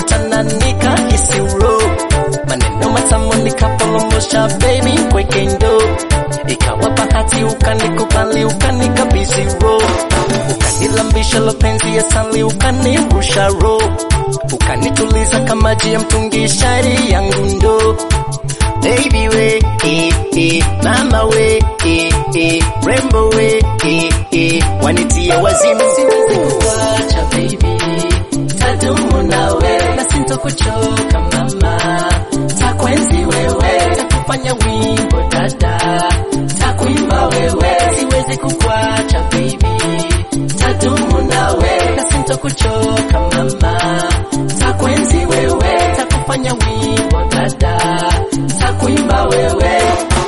tukakutana nikahisi uro, maneno matamu nikapolomosha baby kweke ndo, ikawa bahati ukanikubali ukanikabidhi roho, ukanilambisha lopenzi ya sali ukanirusha roho, ukanituliza kama maji ya mtungi shari yangu ndo. Baby we, mama we, rembo we, wanitia wazimu. Siwezi kukuacha baby, tadumu nawe, na sintokuchoka mama, takwenzi wewe, takufanya wimbo dada, takuimba wewe. Siwezi kukuacha baby, tadumu nawe, na sintokuchoka mama, takwenzi wewe, takufanya wimbo dada, takuimba wewe.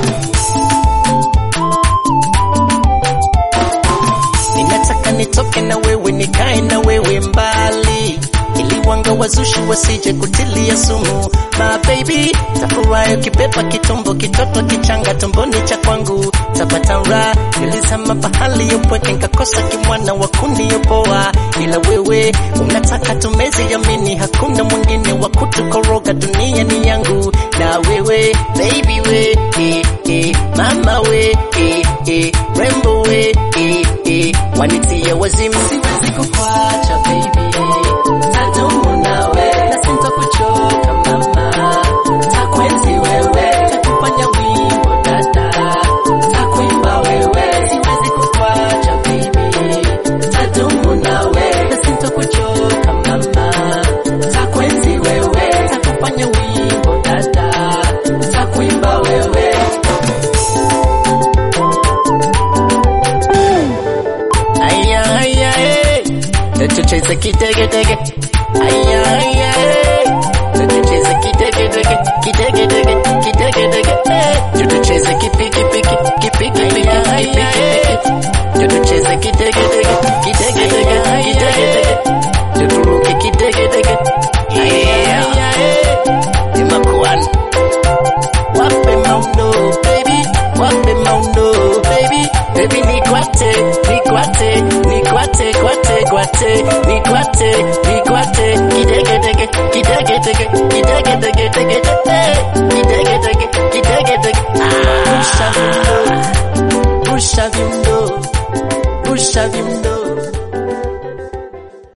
Ninataka nitoke na wewe nikae na wewe mbali, ili wanga wazushi wasije kutilia sumu. My baby, tafurahi ukibeba kitumbo kitoto kichanga tumboni cha kwangu, tapata raha. Nilisema pahali ya upweke nikakosa kimwana wa kuniopoa, ila wewe unataka tumeze yamini, hakuna mwingine wa kutukoroga, dunia ni yangu na wewe. Baby we, mama we, rembo we, wanitia wazimu. Siwezi kukuacha baby, tadumu nawe, na sintokuchoka mama, takwenzi wewe, takufanya wimbo dada, takuimba wewe. Siwezi kukuacha baby, tadumu nawe, na sintokuchoka mama, takwenzi wewe, takufanya wimbo dada, takuimba wewe. Aya aya tucheze kitege tege,